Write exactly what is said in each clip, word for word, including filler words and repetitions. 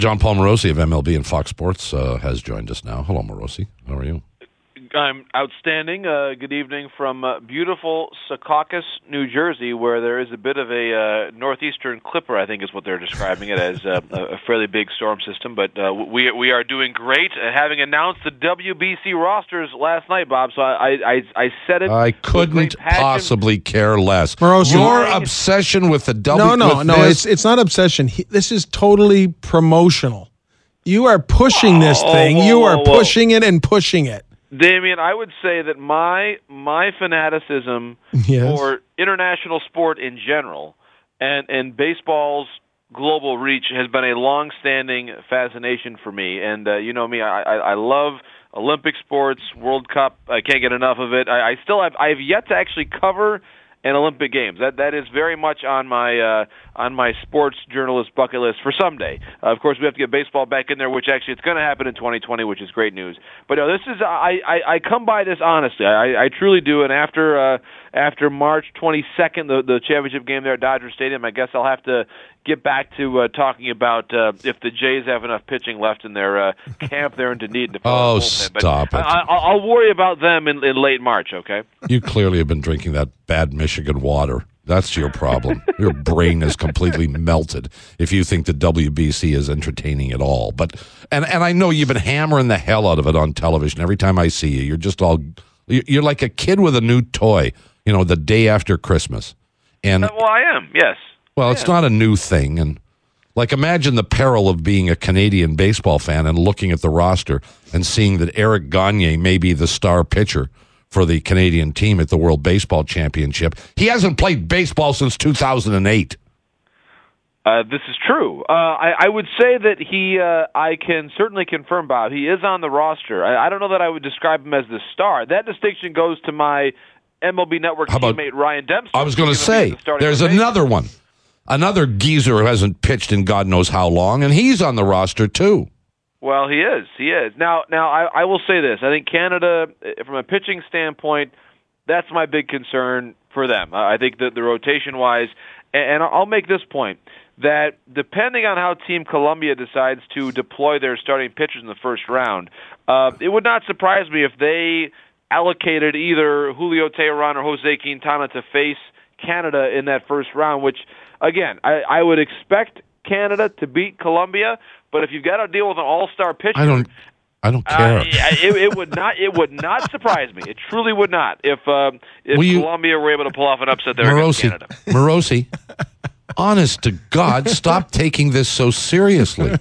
John Paul Morosi of M L B and Fox Sports uh, has joined us now. Hello, Morosi. How are you? I'm outstanding. Uh, good evening from uh, beautiful Secaucus, New Jersey, where there is a bit of a uh, northeastern clipper, I think is what they're describing it as, uh, a fairly big storm system. But uh, we we are doing great, uh, having announced the W B C rosters last night, Bob. So I I, I said it. I couldn't possibly care less. Morosi, Your obsession with the W. No, no, no. This, it's it's not obsession. He, this is totally promotional. You are pushing this Oh, thing. whoa, you are whoa, whoa. pushing it and pushing it. Damien, I would say that my my fanaticism Yes. for international sport in general and, and baseball's global reach has been a long-standing fascination for me. And uh, you know me, I, I, I love Olympic sports, World Cup. I can't get enough of it. I, I still have I have yet to actually cover an Olympic Games. That that is very much on my uh, on my sports journalist bucket list for someday. Uh, of course, we have to get baseball back in there, which actually it's going to happen in twenty twenty, which is great news. But no, this is I, I, I come by this honestly. I, I truly do. And after uh, after March twenty-second, the the championship game there at Dodger Stadium, I guess I'll have to get back to uh, talking about uh, if the Jays have enough pitching left in their uh, camp there in Dunedin. To Oh, stop it. I, I, I'll worry about them in, in late March, okay? You clearly have been drinking that bad Michigan water. That's your problem. Your brain is completely melted if you think the W B C is entertaining at all. But and and I know you've been hammering the hell out of it on television. Every time I see you, you're just all you're like a kid with a new toy, you know, the day after Christmas. And Uh, well, I am, yes. Well, it's Yeah. not a new thing. And, like, imagine the peril of being a Canadian baseball fan and looking at the roster and seeing that Eric Gagne may be the star pitcher for the Canadian team at the World Baseball Championship. He hasn't played baseball since two thousand eight. Uh, this is true. Uh, I, I would say that he, uh, I can certainly confirm, Bob, he is on the roster. I, I don't know that I would describe him as the star. That distinction goes to my M L B Network How about- teammate, Ryan Dempster. I was going to who's gonna be say, the starting there's rotation. another one. Another geezer who hasn't pitched in God knows how long, and he's on the roster, too. Well, he is. He is. Now, now I, I will say this. I think Canada, eh, from a pitching standpoint, that's my big concern for them. Uh, I think that the rotation-wise, and, and I'll make this point, that depending on how Team Colombia decides to deploy their starting pitchers in the first round, uh, it would not surprise me if they allocated either Julio Teheran or Jose Quintana to face Canada in that first round, which, again, I, I would expect Canada to beat Colombia, but if you've got to deal with an all-star pitcher, I don't I don't care. Uh, it, it would not. It would not surprise me. It truly would not if uh, if Will you- Colombia were able to pull off an upset there against Morosi, Canada. Morosi, honest to God, stop taking this so seriously.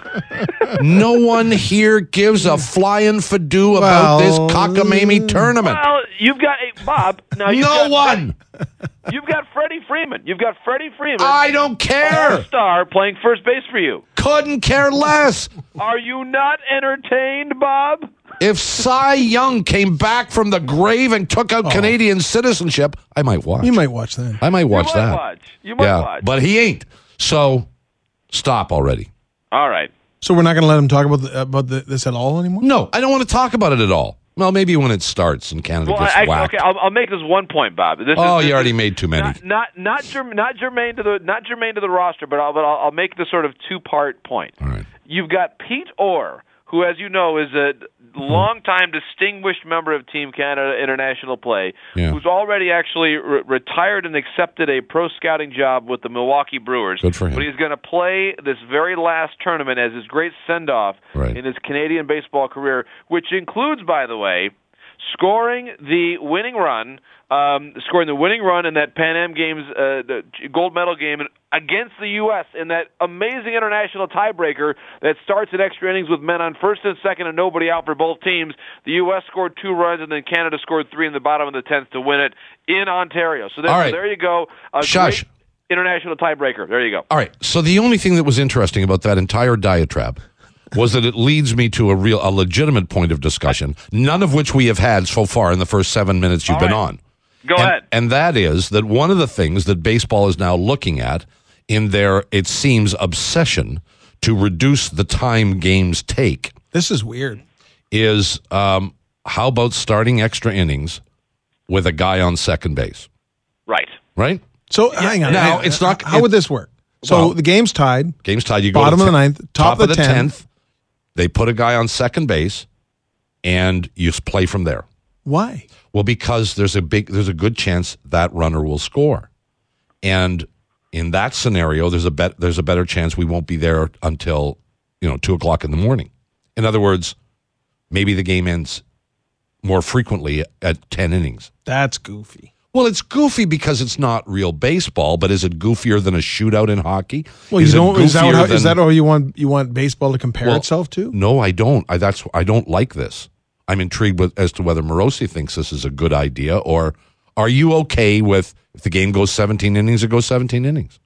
No one here gives a flying fadoo about this Well, cockamamie tournament. Well, you've got hey, Bob. Now you've No got one. You've got Freddie Freeman. You've got Freddie Freeman. I don't care. Star playing first base for you. Couldn't care less. Are you not entertained, Bob? If Cy Young came back from the grave and took out Canadian citizenship, I might watch. You might watch that. I might watch you might that. Watch. You might yeah, watch. but he ain't. So stop already. All right. So we're not going to let him talk about the, about the, this at all anymore? No, I don't want to talk about it at all. Well, maybe when it starts and Canada Well, gets I, whacked. okay, I'll, I'll make this one point, Bob. This oh, is, this you already is made too many. Not not not, germ, not germane to the not germane to the roster, but I'll but I'll, I'll make this sort of two part point. All right. You've got Pete Orr, who, as you know, is a longtime distinguished member of Team Canada International Play, Yeah. who's already actually re- retired and accepted a pro scouting job with the Milwaukee Brewers. Good for him. But he's going to play this very last tournament as his great send-off Right. in his Canadian baseball career, which includes, by the way, scoring the winning run, um, scoring the winning run in that Pan Am Games, uh, the gold medal game against the U S in that amazing international tiebreaker that starts at extra innings with men on first and second and nobody out for both teams. The U S scored two runs and then Canada scored three in the bottom of the tenth to win it in Ontario. So, there, All right. so there you go. A Shush. great international tiebreaker. There you go. All right. So the only thing that was interesting about that entire diatribe was that it leads me to a real, a legitimate point of discussion, none of which we have had so far in the first seven minutes you've All been right. on. Go and, ahead. And that is that one of the things that baseball is now looking at in their, it seems, obsession to reduce the time games take This is weird. is um, how about starting extra innings with a guy on second base, Right. right? So hang on. Now, Hang- it's not- How it- would this work? So Well, the game's tied. Game's tied. You go Bottom to of the ten- ninth, top of the tenth. They put a guy on second base, and you s- play from there. Why? Well, because there's a big, there's a good chance that runner will score, and in that scenario, there's a bet, there's a better chance we won't be there until you know two o'clock in the morning. In other words, maybe the game ends more frequently at ten innings. That's goofy. Well, it's goofy because it's not real baseball, but is it goofier than a shootout in hockey? Well, is you it don't. Is that, goofier how, than- is that all you want? You want baseball to compare Well, itself to? No, I don't. I that's I don't like this. I'm intrigued with as to whether Morosi thinks this is a good idea, or are you okay with if the game goes seventeen innings, it goes seventeen innings?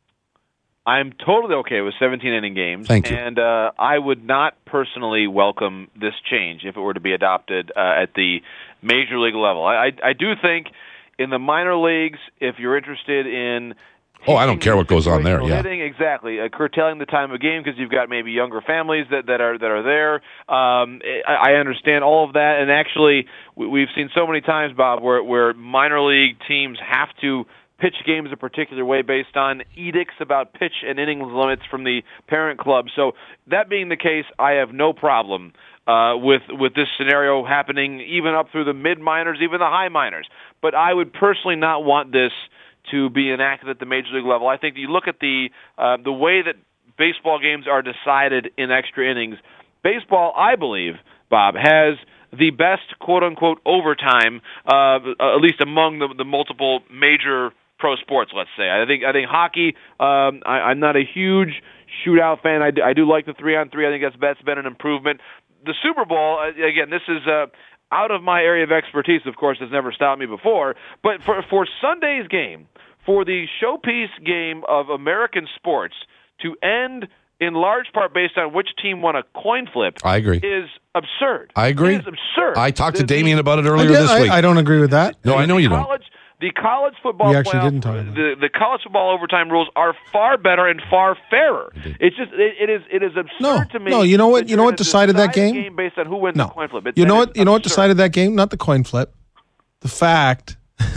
I'm totally okay with seventeen-inning games. Thank you. And uh, I would not personally welcome this change if it were to be adopted uh, at the major league level. I, I, I do think in the minor leagues, if you're interested in Oh, I don't care what goes on there, situational yeah. hitting, exactly, uh, curtailing the time of game because you've got maybe younger families that, that are that are there. Um, I, I understand all of that, and actually, we, we've seen so many times, Bob, where where minor league teams have to pitch games a particular way based on edicts about pitch and innings limits from the parent club. So that being the case, I have no problem uh, with with this scenario happening even up through the mid minors, even the high minors. But I would personally not want this to be enacted at the major league level. I think you look at the uh, the way that baseball games are decided in extra innings. Baseball, I believe, Bob, has the best quote-unquote overtime, uh, at least among the, the multiple major pro sports. Let's say. I think I think hockey. Um, I, I'm not a huge shootout fan. I do, I do like the three-on-three. I think that's that's been an improvement. The Super Bowl, uh, again, this is. Uh, Out of my area of expertise, of course, has never stopped me before. But for for Sunday's game, for the showpiece game of American sports to end in large part based on which team won a coin flip, I agree. is absurd. I agree. It is absurd. I talked to The- the- Damien about it I, earlier did- this I- week. I don't agree with that. no, I know the you don't. college, The college football We actually playoff- didn't talk about the, the college football overtime rules are far better and far fairer. It's just it, it is it is absurd No, to me. no. You know what? that You know you're what gonna decided that decide a game? game based on who wins No. the coin flip. It- You that know is what? You know what absurd. decided that game? Not the coin flip. The fact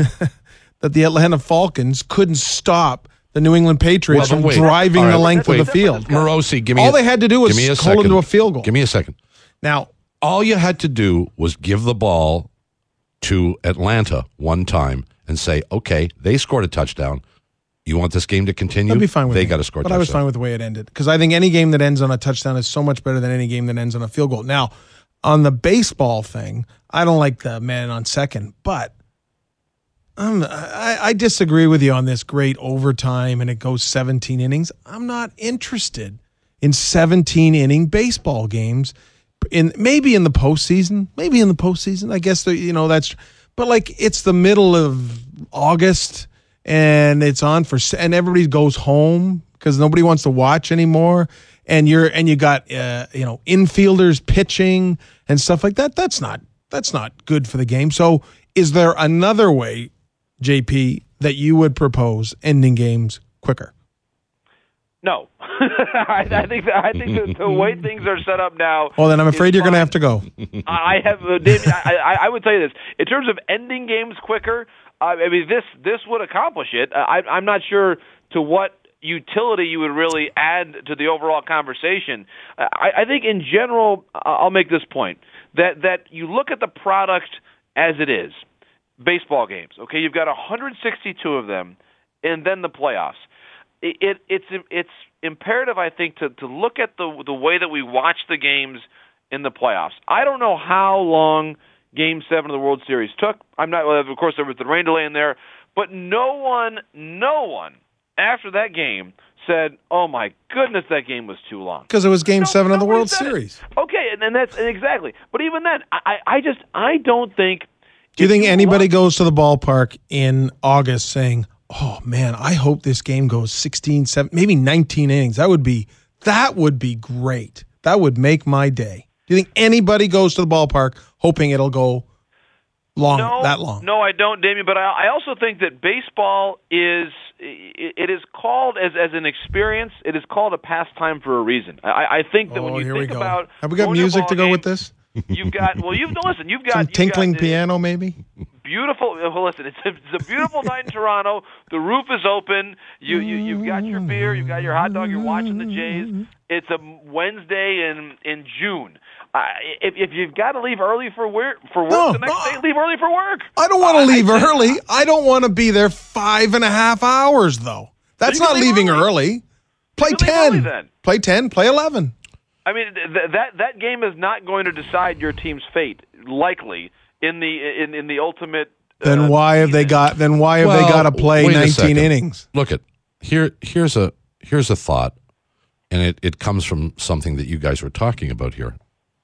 that the Atlanta Falcons couldn't stop the New England Patriots Well, from wait. driving All right, the length wait. of the field. Morosi, give me All a, they had to do was give me a hold second. them to a field goal. Give me a second. Now, All you had to do was give the ball to Atlanta one time and say, okay, they scored a touchdown. You want this game to continue? I'd be fine with They it. got to score a But touchdown. I was fine with the way it ended because I think any game that ends on a touchdown is so much better than any game that ends on a field goal. Now, on the baseball thing, I don't like the man on second, but I'm, I, I disagree with you on this great overtime and it goes seventeen innings. I'm not interested in seventeen inning baseball games. In maybe in the postseason, maybe in the postseason. I guess the, you know that's, but like it's the middle of August and it's on for and everybody goes home because nobody wants to watch anymore. And you're and you got uh, you know infielders pitching and stuff like that. That's not that's not good for the game. So is there another way, J P, that you would propose ending games quicker? No, I, I think that, I think that the way things are set up now. Well, then I'm afraid is you're going to fine. have to go. I have, uh, David. I, I, I would tell you this: in terms of ending games quicker, uh, I mean this this would accomplish it. Uh, I, I'm not sure to what utility you would really add to the overall conversation. Uh, I, I think in general, uh, I'll make this point that that you look at the product as it is, baseball games. Okay, you've got one hundred sixty-two of them, and then the playoffs. It, it it's it's imperative, I think, to, to look at the the way that we watch the games in the playoffs. I don't know how long Game Seven of the World Series took. I'm not, of course, there was the rain delay in there, but no one, no one after that game said, "Oh my goodness, that game was too long." Because it was Game No, Seven of the nobody World said it. Series. Okay, and, and that's and exactly. But even then, I, I just I don't think. Do you if think anybody look- goes to the ballpark in August saying, "Oh man, I hope this game goes sixteen, seventeen, maybe nineteen innings"? That would be that would be great. That would make my day. Do you think anybody goes to the ballpark hoping it'll go long no, that long? No, I don't, Damien. But I, I also think that baseball is it, it is called as as an experience. It is called a pastime for a reason. I, I think that Oh, when you here we think go. about Have we got going to a music ball to go game, with this? You've got well, you've no, listen. You've got Some you've tinkling got, uh, piano, maybe. beautiful. Well, listen, it's a, it's a beautiful night in Toronto. The roof is open. You, you you've got your beer, you've got your hot dog. You're watching the Jays. It's a Wednesday in in June. Uh, if if you've got to leave early for work for work No, the next no. day, leave early for work. I don't want to Uh, leave I just- early. I don't want to be there five and a half hours, though. That's You can not leave leaving early. early. Play You can leave early ten. then. Play ten. Play eleven. I mean, th- that that game is not going to decide your team's fate, likely in the in, in the ultimate. Uh, Then why have they season. got? Then why have they Well, got to play wait a nineteen second. innings? Look at here. Here's a here's a thought, and it, it comes from something that you guys were talking about here.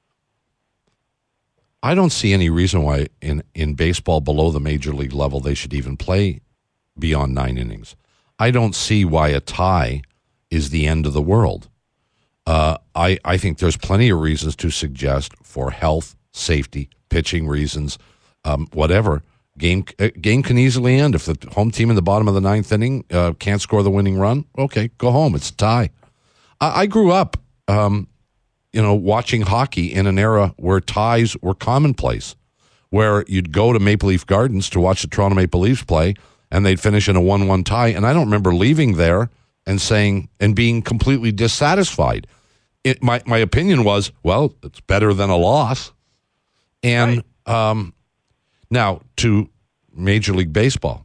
I don't see any reason why in, in baseball below the major league level they should even play beyond nine innings. I don't see why a tie is the end of the world. Uh, I, I think there's plenty of reasons to suggest for health, safety, pitching reasons, um, whatever. Game uh, game can easily end. If the home team in the bottom of the ninth inning uh, can't score the winning run, okay, go home. It's a tie. I, I grew up, um, you know, watching hockey in an era where ties were commonplace, where you'd go to Maple Leaf Gardens to watch the Toronto Maple Leafs play, and they'd finish in a one one tie. And I don't remember leaving there and saying and being completely dissatisfied. It, my my opinion was, well, it's better than a loss. And um, now to Major League Baseball,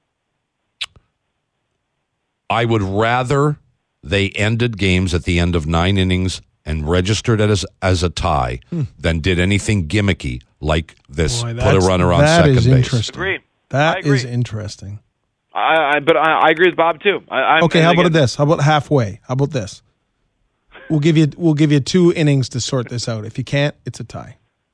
I would rather they ended games at the end of nine innings and registered it as as a tie hmm. than did anything gimmicky like this. Boy, put a runner on that second is base. Interesting. Agree. That I agree. is interesting. I, I but I, I agree with Bob too. I, I'm, Okay, how about again, this? How about halfway? How about this? We'll give you we'll give you two innings to sort this out. If you can't, it's a tie.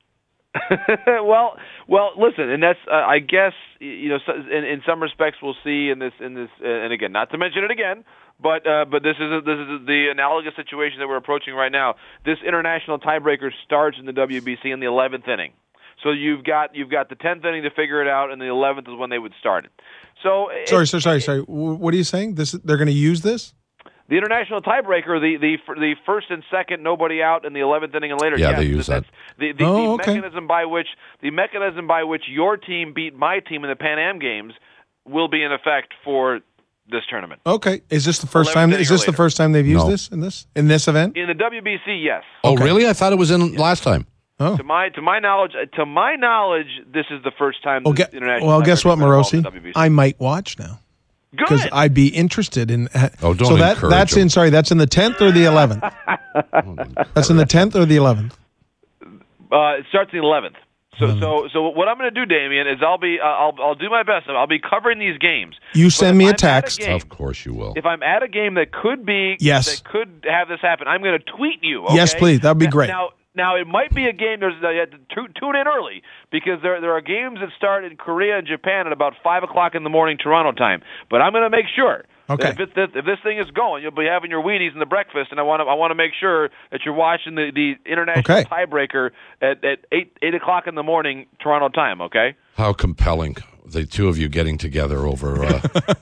well, well, listen, and that's uh, I guess you know so, in, in some respects we'll see in this in this uh, and again not to mention it again, but uh, but this is a, this is the analogous situation that we're approaching right now. This international tiebreaker starts in the W B C in the eleventh inning, so you've got you've got the tenth inning to figure it out, and the eleventh is when they would start it. So sorry, it, sorry, sorry, sorry. What are you saying? This they're going to use this? The international tiebreaker, the, the the first and second, nobody out in the eleventh inning and later. Yeah, yes, they use that's that. The, the, oh, the okay. mechanism by which the mechanism by which your team beat my team in the Pan Am games will be in effect for this tournament. Okay, is this the first eleventh time? Is inning or this the later. first time they've used No. this in this in this event? In the W B C, yes. Oh, Okay. really? I thought it was in last time. Oh, To my to my knowledge, to my knowledge, this is the first time. well, this ge- international well guess tiebreaker's what, been involved in Morosi? the W B C. I might watch now. Because Good. I'd be interested in. Oh, don't so that encourage that's them. in. Sorry, that's in the tenth or the eleventh. That's in the tenth or the eleventh. Uh, it starts the eleventh. So, so, so what I'm going to do, Damien, is I'll be, uh, I'll, I'll do my best. I'll be covering these games. You But send if me a I'm at text. game- Of course you will. If I'm at a game that could be, Yes. that could have this happen, I'm going to tweet you. Okay? Yes, please. That'd be Now- great. Now, now it might be a game. There's uh, you have to tu- tune in early because there there are games that start in Korea and Japan at about five o'clock in the morning Toronto time. But I'm going to make sure. Okay. That if, it, if this thing is going, you'll be having your Wheaties and the breakfast, and I want to I want to make sure that you're watching the, the international Okay. tiebreaker at at eight eight o'clock in the morning Toronto time. Okay. How compelling. The two of you getting together over uh,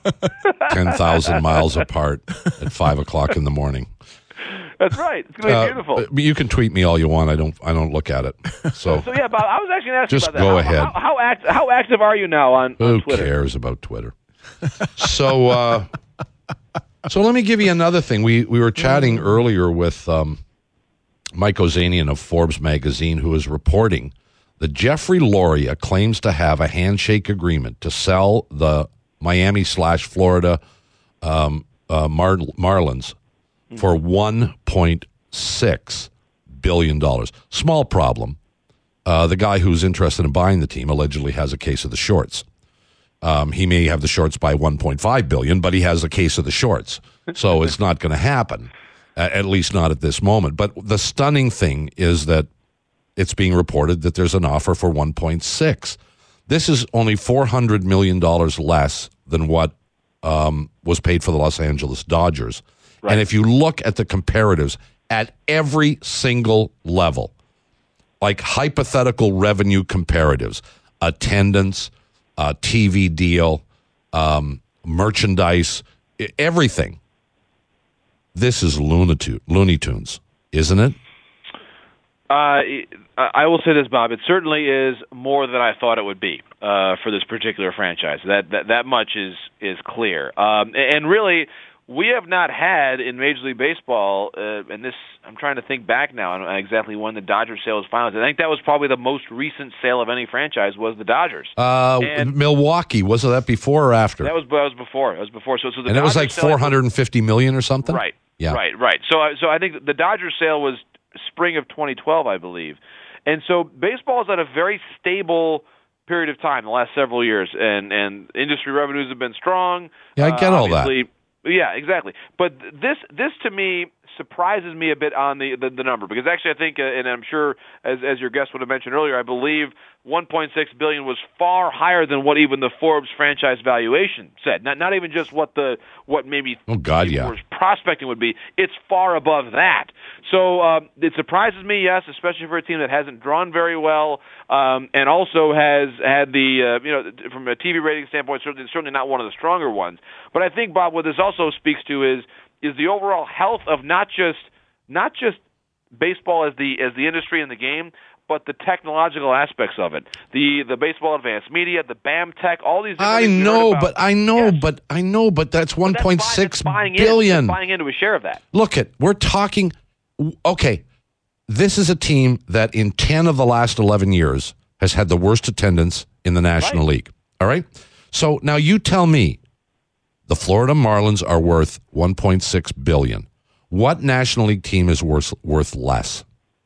ten thousand miles apart at five o'clock in the morning. That's right. It's going to be Uh, beautiful. but you can tweet me all you want. I don't. I don't look at it. So, So yeah, Bob, I was actually going to ask Just you about go that. ahead. How, how, how, act, how active are you now on, on who Twitter? cares about Twitter? So, uh, so let me give you another thing. We we were chatting earlier with um, Mike Ozanian of Forbes magazine, who is reporting that Jeffrey Loria claims to have a handshake agreement to sell the Miami slash Florida um, uh, Mar- Marlins for one point six billion dollars. Small problem. Uh, the guy who's interested in buying the team allegedly has a case of the shorts. Um, he may have the shorts by one point five billion dollars, but he has a case of the shorts. So it's not going to happen, at, at least not at this moment. But the stunning thing is that it's being reported that there's an offer for one point six. This is only four hundred million dollars less than what um, was paid for the Los Angeles Dodgers. Right. And if you look at the comparatives at every single level, like hypothetical revenue comparatives, attendance, uh, T V deal, um, merchandise, I- everything. This is Looney Tu- Looney Tunes, isn't it? Uh, I will say this, Bob. It certainly is more than I thought it would be. uh, for this particular franchise. That that that much is is clear. Um, and really, we have not had in Major League Baseball, uh, and this I'm trying to think back now on exactly when the Dodgers sale was finalized. I think that was probably the most recent sale of any franchise was the Dodgers. Uh, and Milwaukee, was that before or after? That was that was before. That was before. So, so the and it was Dodgers like four hundred fifty million dollars or something? Right. Yeah. Right, right. So, so I think the Dodgers sale was spring of twenty twelve, I believe. And so baseball is at a very stable period of time the last several years, and, and industry revenues have been strong. Yeah, I get uh, all that. Yeah, exactly. But this, this to me surprises me a bit on the, the, the number, because actually I think, uh, and I'm sure as as your guest would have mentioned earlier, I believe one point six billion dollars was far higher than what even the Forbes franchise valuation said. Not not even just what the what maybe oh God, yeah. prospecting would be. It's far above that. So um, it surprises me, yes, especially for a team that hasn't drawn very well, um, and also has had the uh, you know from a T V rating standpoint, certainly certainly not one of the stronger ones. But I think, Bob, what this also speaks to is is the overall health of not just not just baseball as the as the industry and the game, but the technological aspects of it, the the baseball advanced media, the BAM tech, all these. I know, but I know, yes. but I know, but that's one point six billion. In, buying into a share of that. Look, at we're talking. Okay, this is a team that in ten of the last eleven years has had the worst attendance in the National right. League. All right, so now you tell me, the Florida Marlins are worth one point six billion. What National League team is worth worth less?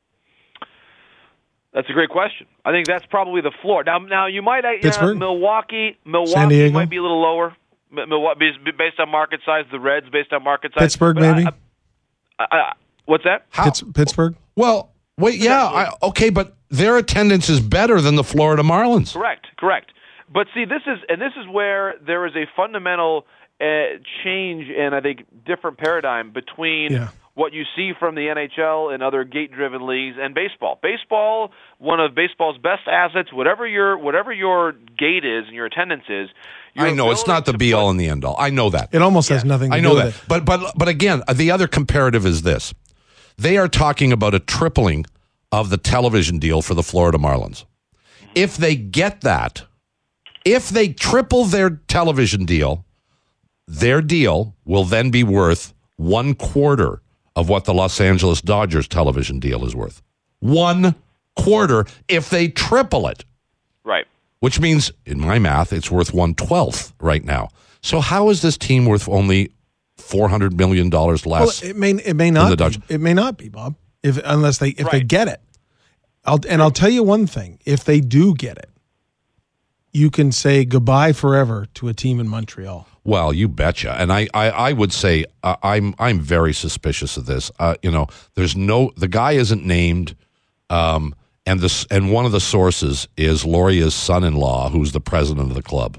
That's a great question. I think that's probably the floor. Now, now you might uh, Pittsburgh, Milwaukee, Milwaukee San Diego might be a little lower. Milwaukee based on market size, the Reds based on market size. Pittsburgh, but maybe. I, I, I, what's that? Pitts, Pittsburgh. Well, wait, yeah, I, okay, but their attendance is better than the Florida Marlins. Correct, correct. But see, this is and this is where there is a fundamental uh, change and I think different paradigm between. Yeah. What you see from the N H L and other gate-driven leagues and baseball. Baseball, one of baseball's best assets, whatever your whatever your gate is and your attendance is. I know it's not the be-all and the end-all. I know that. It almost yeah. has nothing to I know do that. with it. But but but again, the other comparative is this: they are talking about a tripling of the television deal for the Florida Marlins. If they get that, if they triple their television deal, their deal will then be worth one quarter of what the Los Angeles Dodgers television deal is worth. One quarter if they triple it. Right. Which means, in my math, it's worth one-twelfth right now. So how is this team worth only four hundred million dollars less? Well, it may it may not be, it may not be, Bob, if unless they if right. they get it. I'll and I'll tell you one thing, if they do get it, you can say goodbye forever to a team in Montreal. Well, you betcha, and I, I, I would say uh, I'm, I'm very suspicious of this. Uh, you know, there's no the guy isn't named, um, and this and one of the sources is Loria's son-in-law, who's the president of the club.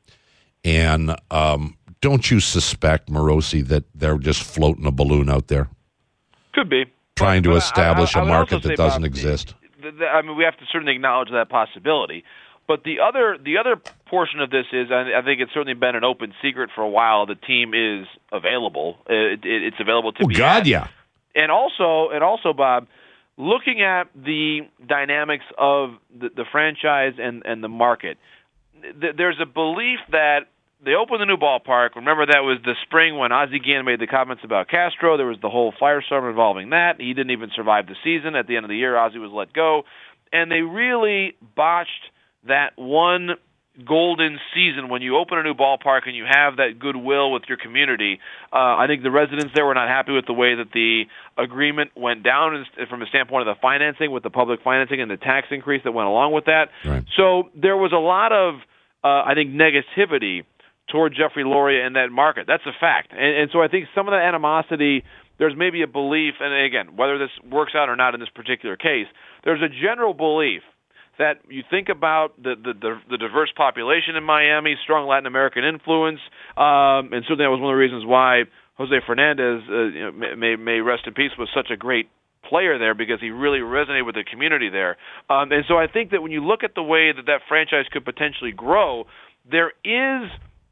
And um, don't you suspect, Morosi, that they're just floating a balloon out there, could be trying but, to but establish I, I, a I market that say, doesn't Bob, exist? The, the, I mean, we have to certainly acknowledge that possibility. But the other the other portion of this is, I, I think it's certainly been an open secret for a while. The team is available. It, it, it's available to oh, be. God, had. yeah. And also, and also, Bob, looking at the dynamics of the, the franchise and, and the market, th- there's a belief that they opened the new ballpark. Remember, that was the spring when Ozzie Guillen made the comments about Castro. There was the whole firestorm involving that. He didn't even survive the season. At the end of the year, Ozzie was let go. And they really botched that one golden season when you open a new ballpark and you have that goodwill with your community. Uh, I think the residents there were not happy with the way that the agreement went down from a standpoint of the financing, with the public financing and the tax increase that went along with that. Right. So there was a lot of, uh, I think, negativity toward Jeffrey Loria in that market. That's a fact. And, and so I think some of the animosity, there's maybe a belief, and again, whether this works out or not in this particular case, there's a general belief that you think about the, the, the, the diverse population in Miami, strong Latin American influence, um, and certainly that was one of the reasons why Jose Fernandez, uh, you know, may, may rest in peace, was such a great player there, because he really resonated with the community there. Um, and so I think that when you look at the way that that franchise could potentially grow, there is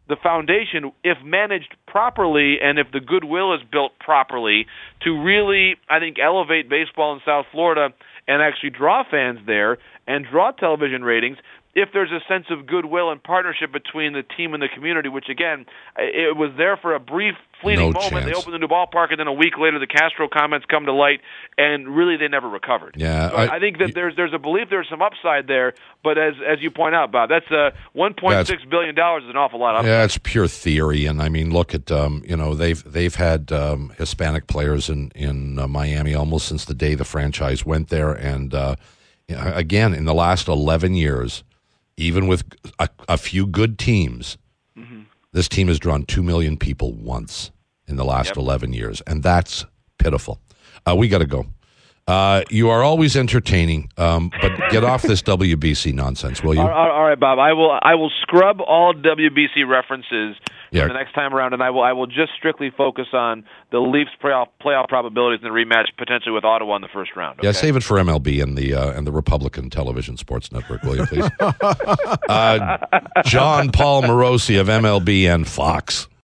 the foundation, if managed properly and if the goodwill is built properly, to really, I think, elevate baseball in South Florida and actually draw fans there and draw television ratings, if there's a sense of goodwill and partnership between the team and the community, which, again, it was there for a brief, fleeting No moment. chance. They opened the new ballpark, and then a week later the Castro comments come to light, and really they never recovered. Yeah, so I- I, think that there's there's a belief there's some upside there, but as as you point out, Bob, that's uh, one point six billion dollars is an awful lot of upside. Yeah, it's pure theory, and I mean, look at um, you know they've they've had um, Hispanic players in in uh, Miami almost since the day the franchise went there, and uh, again in the last eleven years, even with a, a few good teams, mm-hmm. this team has drawn two million people once in the last Yep. eleven years, and that's pitiful. Uh, we got to go. Uh, you are always entertaining, um, but get off this W B C nonsense, will you? All, all, all right, Bob. I will. I will scrub all W B C references Yeah. for the next time around, and I will. I will just strictly focus on the Leafs playoff playoff probabilities in the rematch, potentially with Ottawa in the first round. Okay? Yeah, save it for M L B and the uh, and the Republican Television Sports Network, will you, please? uh, John Paul Morosi of M L B and Fox.